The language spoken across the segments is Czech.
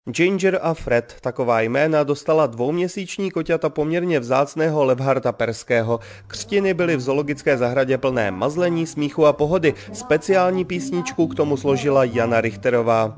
Ginger a Fred, taková jména dostala dvouměsíční koťata poměrně vzácného Lebharta perského. Křtiny byly v zoologické zahradě plné mazlení, smíchu a pohody. Speciální písničku k tomu složila Jana Richterová.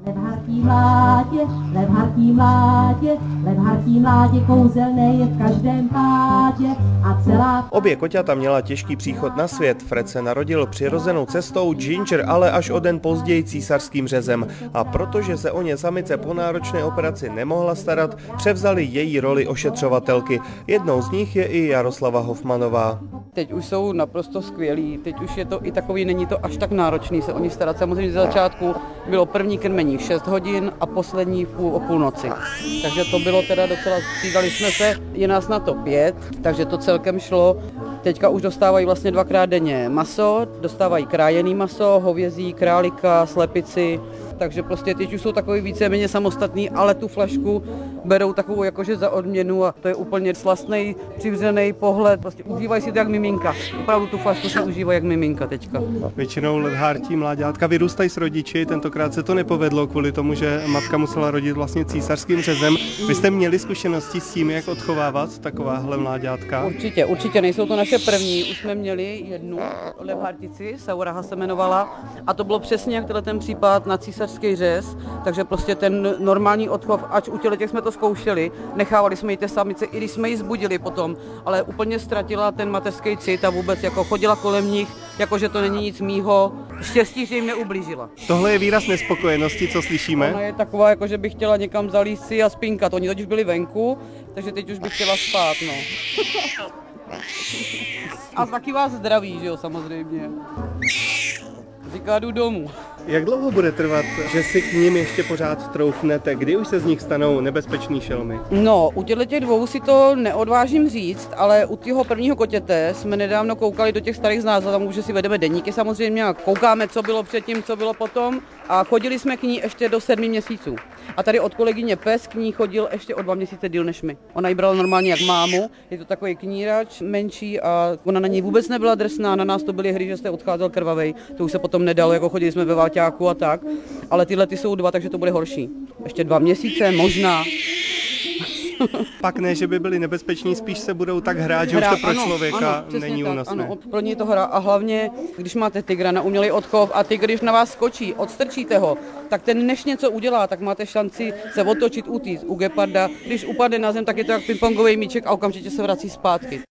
Lebhartí mládě, kouzelné je v každém pátě a celá... Obě koťata měla těžký příchod na svět. Fred se narodil přirozenou cestou, Ginger ale až o den později císařským řezem. A protože se o ně samice po náročné operaci nemohla starat, převzali její roli ošetřovatelky. Jednou z nich je i Jaroslava Hofmanová. Teď už jsou naprosto skvělí, teď už je to i takový, není to až tak náročný se o ně starat. Samozřejmě z začátku bylo první krmení 6 hodin a poslední o půlnoci. Takže to bylo teda docela, střídali jsme se, je nás na to 5, takže to celkem šlo. Teďka už dostávají vlastně 2krát denně maso, dostávají krájený maso, hovězí, králika, slepici, takže prostě teď už jsou takový víceméně samostatný, ale tu flašku berou takovou jakože za odměnu a to je úplně slastný, přivřený pohled, prostě užívají si to jak miminka. Opravdu tu flašku si užívají jak miminka teďka. Většinou lebhartí mláďátka vyrůstají s rodiči, tentokrát se to nepovedlo kvůli tomu, že matka musela rodit vlastně císařským řezem. Vy jste měli zkušenosti s tím, jak odchovávat takováhle mláďátka? Určitě, nejsou to naše první, už jsme měli jednu lebhartici, Sauraha se jmenovala a to bylo přesně jak ten případ na císařský řez, takže prostě ten normální odchov, ač u těch jsme to zkoušeli, nechávali jsme ji té samice, i když jsme ji zbudili potom, ale úplně ztratila ten mateřský cit a vůbec jako chodila kolem nich, jakože to není nic mýho, štěstí, že jim neublížila. Tohle je výraz nespokojenosti, co slyšíme? Ona je taková, jako že by chtěla někam zalízt si a spinkat, oni totiž byli venku, takže teď už by chtěla spát, no. A taky vás zdraví, že jo, samozřejmě. Říká, jdu domů. Jak dlouho bude trvat, že si k ním ještě pořád troufnete? Kdy už se z nich stanou nebezpeční šelmy? No, u těch dvou si to neodvážím říct, ale u toho prvního kotěte jsme nedávno koukali do těch starých záznamů, že si vedeme deníky samozřejmě a koukáme, co bylo předtím, co bylo potom a chodili jsme k ní ještě do 7 měsíců. A tady od kolegyně pes k ní chodil ještě o 2 měsíce díl než my. Ona ji brala normálně jak mámu, je to takový knírač menší a ona na něj vůbec nebyla drsná, na nás to byly hry, že jste odcházel krvavej, to už se potom nedalo, jako chodili jsme ve váťáku a tak, ale tyhle ty jsou 2, takže to bude horší. Ještě 2 měsíce, možná. Pak ne, že by byli nebezpeční, spíš se budou tak hrát, že už to pro člověka není únosné. Ano, pro ně to hra a hlavně, když máte tygra na umělý odchov a tygr, když na vás skočí, odstrčíte ho, tak ten než něco udělá, tak máte šanci se otočit, utíct. U geparda, když upadne na zem, tak je to jak pingpongový míček a okamžitě se vrací zpátky.